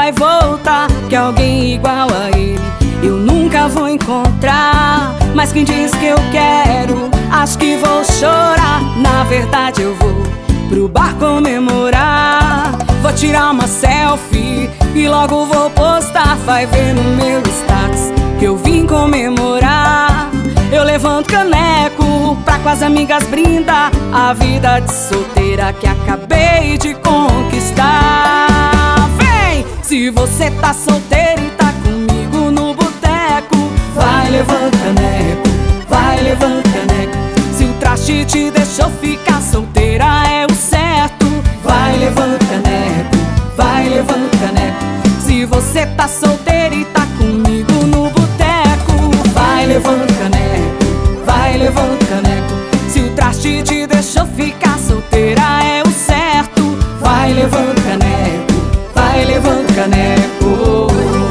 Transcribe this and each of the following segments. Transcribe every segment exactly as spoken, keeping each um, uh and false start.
vai voltar, que alguém igual a ele eu nunca vou encontrar. Mas quem diz que eu quero, acho que vou chorar. Na verdade eu vou pro bar comemorar. Vou tirar uma selfie e logo vou postar. Vai ver no meu status que eu vim comemorar. Eu levanto caneco pra com as amigas brindar a vida de solteira que acabei de conquistar. Vem! Se você tá solteiro e tá comigo no boteco, vai levanta caneco, vai levanta caneco. Se o traste te deixou ficar solteira é o certo, vai levanta caneco, vai levanta caneco. Se você tá solteiro e tá comigo no boteco, vai levanta caneco, vai levanta caneco. Se o traste te deixou ficar solteira é o certo, vai levanta caneco, vai levanta caneco.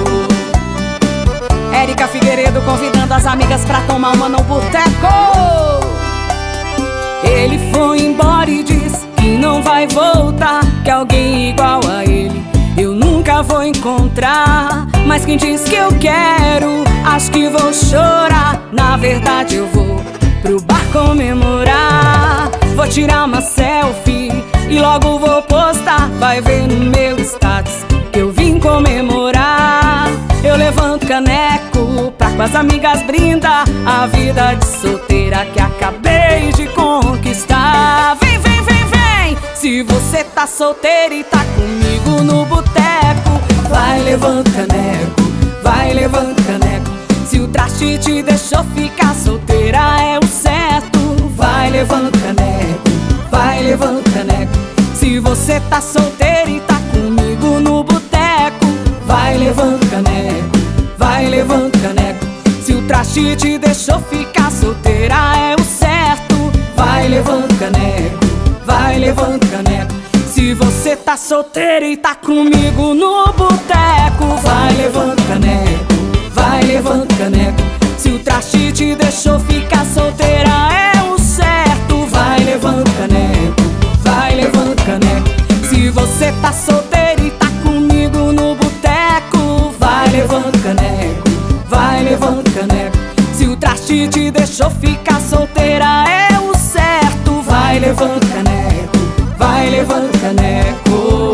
Érica Figueiredo convidando as amigas pra tomar uma no boteco. Ele foi embora e disse que não vai voltar, que alguém igual a ele eu nunca vou encontrar. Mas quem diz que eu quero, acho que vou chorar. Na verdade eu vou pro bar comemorar. Vou tirar uma selfie e logo vou postar. Vai ver no meu status que eu vim comemorar. Eu levanto caneco pra com as amigas brindar a vida de solteira que acabei de conquistar. Vem, vem, vem, vem! Se você tá solteiro e tá comigo no boteco, vai levanta caneco, vai levanta caneco. Se o traste te deixou ficar solteira é o certo, vai levanta caneco, vai levanta caneco. Se você tá solteiro e tá comigo no boteco, vai levanta caneco, vai levanta caneco. Se o traste te deixou ficar solteira é o certo, vai levanta caneco, vai levanta caneco. Se você tá solteiro e tá comigo no boteco, vai levanta caneco, vai levanta caneco. Se o traste te deixou ficar solteira é o certo, vai levanta caneco, vai levanta caneco. Se você tá solteiro e tá comigo no boteco, vai levanta caneco, vai levanta caneco. Se o traste te deixou ficar solteira é o certo, vai levanta caneco, vai levanta caneco.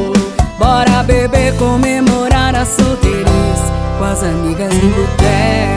Bora beber, comemorar a solteirice com as amigas do boteco.